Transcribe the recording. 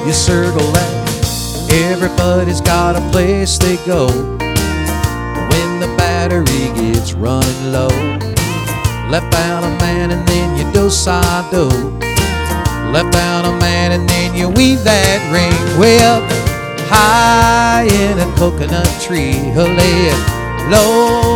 you circle that. Everybody's got a place they go when the battery gets running low. Left out a man and then you do-si-do. Left out a man and then you weave that ring way up high in a coconut tree, lay it low.